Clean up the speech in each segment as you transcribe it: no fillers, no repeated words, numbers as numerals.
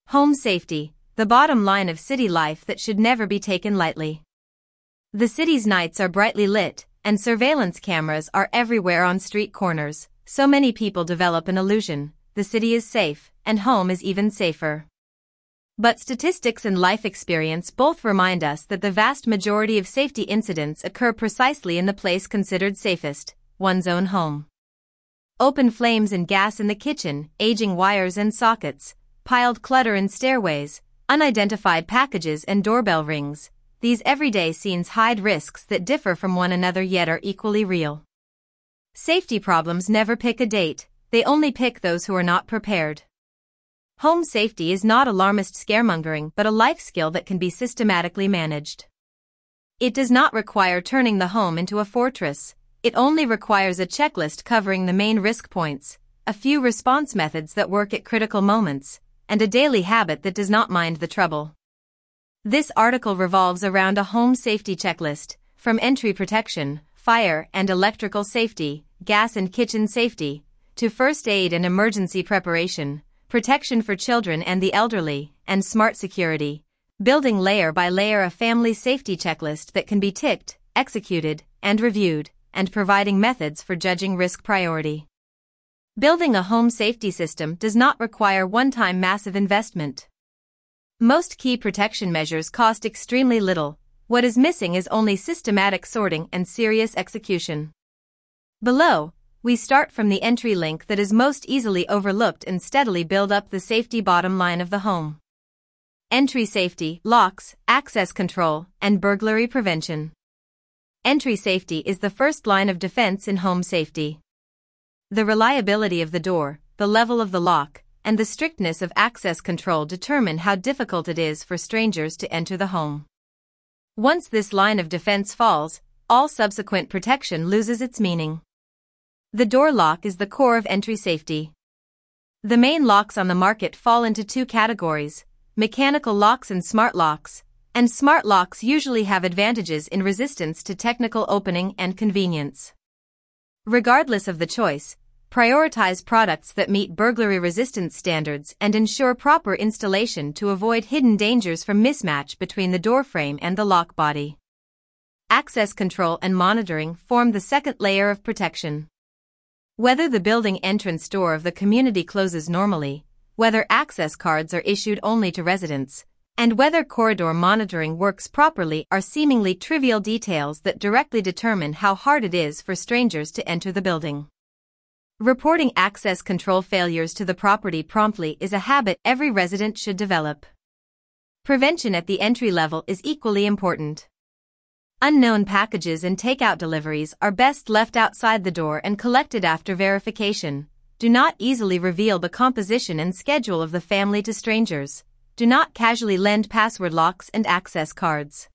Home safety, the bottom line of city life that should never be taken lightly. The city's nights are brightly lit, and surveillance cameras are everywhere on street corners, so many people develop an illusion the city is safe, and home is even safer. But statistics and life experience both remind us that the vast majority of safety incidents occur precisely in the place considered safest, one's own home. Open flames and gas in the kitchen, aging wires and sockets, piled clutter in stairways, unidentified packages and doorbell rings. These everyday scenes hide risks that differ from one another yet are equally real. Safety problems never pick a date, they only pick those who are not prepared. Home safety is not alarmist scaremongering but a life skill that can be systematically managed. It does not require turning the home into a fortress, it only requires a checklist covering the main risk points, a few response methods that work at critical moments, and a daily habit that does not mind the trouble. This article revolves around a home safety checklist, from entry protection, fire and electrical safety, gas and kitchen safety, to first aid and emergency preparation, protection for children and the elderly, and smart security, building layer by layer a family safety checklist that can be ticked, executed, and reviewed, and providing methods for judging risk priority. Building a home safety system does not require one-time massive investment. Most key protection measures cost extremely little. What is missing is only systematic sorting and serious execution. Below, we start from the entry link that is most easily overlooked and steadily build up the safety bottom line of the home. Entry safety, locks, access control, and burglary prevention. Entry safety is the first line of defense in home safety. The reliability of the door, the level of the lock, and the strictness of access control determine how difficult it is for strangers to enter the home. Once this line of defense falls, all subsequent protection loses its meaning. The door lock is the core of entry safety. The main locks on the market fall into two categories: mechanical locks and smart locks, and smart locks usually have advantages in resistance to technical opening and convenience. Regardless of the choice, prioritize products that meet burglary resistance standards and ensure proper installation to avoid hidden dangers from mismatch between the door frame and the lock body. Access control and monitoring form the second layer of protection. Whether the building entrance door of the community closes normally, whether access cards are issued only to residents, and whether corridor monitoring works properly are seemingly trivial details that directly determine how hard it is for strangers to enter the building. Reporting access control failures to the property promptly is a habit every resident should develop. Prevention at the entry level is equally important. Unknown packages and takeout deliveries are best left outside the door and collected after verification. Do not easily reveal the composition and schedule of the family to strangers. Do not casually lend password locks and access cards.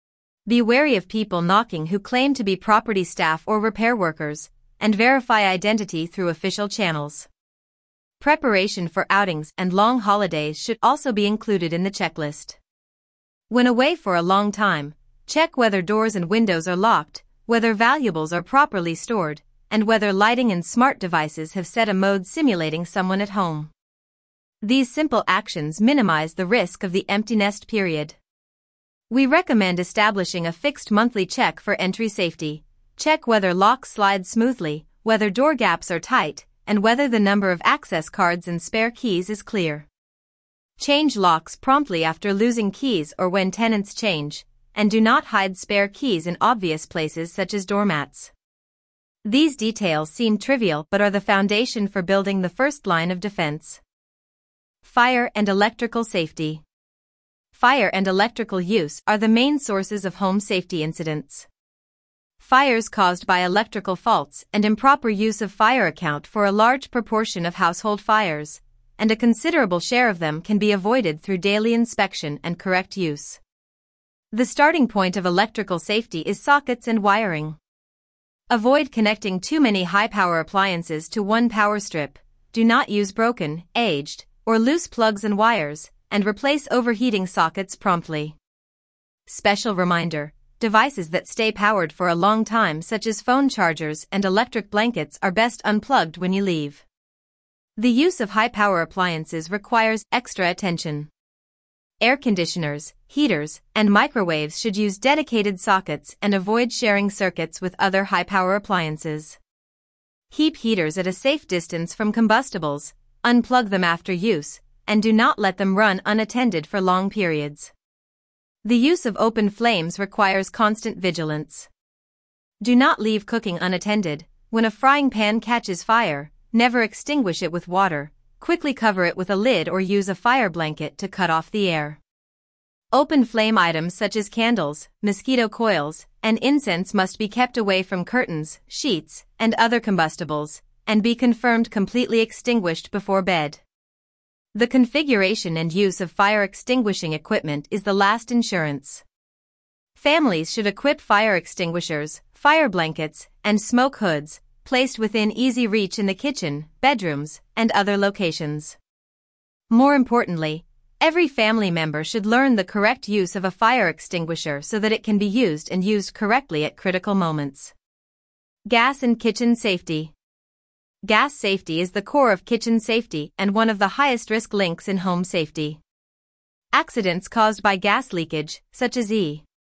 Be wary of people knocking who claim to be property staff or repair workers, and verify identity through official channels. Preparation for outings and long holidays should also be included in the checklist. When away for a long time, check whether doors and windows are locked, whether valuables are properly stored, and whether lighting and smart devices have set a mode simulating someone at home. These simple actions minimize the risk of the empty nest period. We recommend establishing a fixed monthly check for entry safety. Check whether locks slide smoothly, whether door gaps are tight, and whether the number of access cards and spare keys is clear. Change locks promptly after losing keys or when tenants change, and do not hide spare keys in obvious places such as doormats. These details seem trivial but are the foundation for building the first line of defense. Fire and electrical safety. Fire and electrical use are the main sources of home safety incidents. Fires caused by electrical faults and improper use of fire account for a large proportion of household fires, and a considerable share of them can be avoided through daily inspection and correct use. The starting point of electrical safety is sockets and wiring. Avoid connecting too many high-power appliances to one power strip. Do not use broken, aged, or loose plugs and wires, and replace overheating sockets promptly. Special reminder: devices that stay powered for a long time such as phone chargers and electric blankets are best unplugged when you leave. The use of high-power appliances requires extra attention. Air conditioners, heaters, and microwaves should use dedicated sockets and avoid sharing circuits with other high-power appliances. Keep heaters at a safe distance from combustibles, unplug them after use, and do not let them run unattended for long periods. The use of open flames requires constant vigilance. Do not leave cooking unattended. When a frying pan catches fire, never extinguish it with water. Quickly cover it with a lid or use a fire blanket to cut off the air. Open flame items such as candles, mosquito coils, and incense must be kept away from curtains, sheets, and other combustibles, and be confirmed completely extinguished before bed. The configuration and use of fire extinguishing equipment is the last insurance. Families should equip fire extinguishers, fire blankets, and smoke hoods, placed within easy reach in the kitchen, bedrooms, and other locations. More importantly, every family member should learn the correct use of a fire extinguisher so that it can be used and used correctly at critical moments. Gas and kitchen safety. Gas safety is the core of kitchen safety and one of the highest risk links in home safety. Accidents caused by gas leakage, such as E.